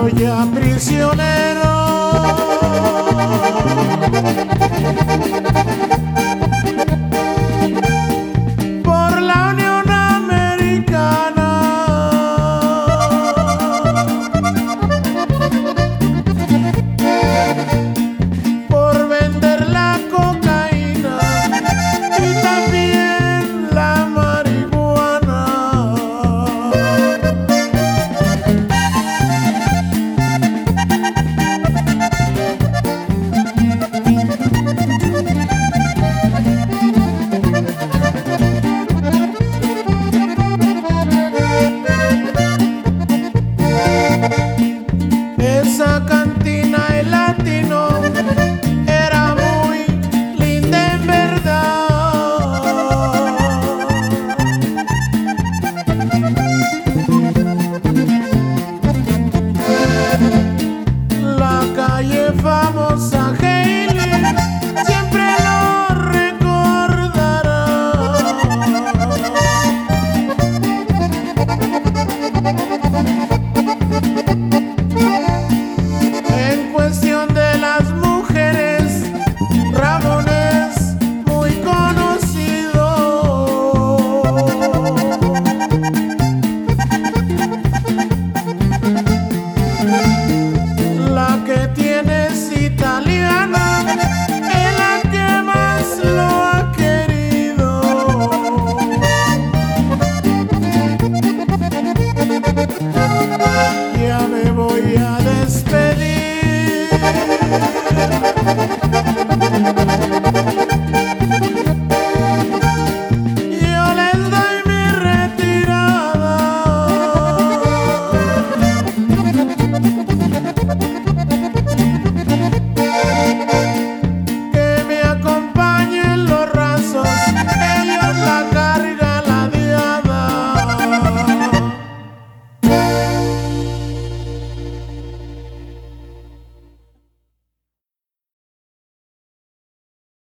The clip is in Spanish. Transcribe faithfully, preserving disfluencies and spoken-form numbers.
soy ya prisionero. Por la Unión Americana, por vender la cocaína y también la marihuana. Esa cantina El Latino era muy linda en verdad. La calle famosa Hailey siempre lo recordará. En cuestión de las mujeres, Ramón es muy conocido. La que tiene es italiana, es la que más lo ha querido. Ya me voy a despedir.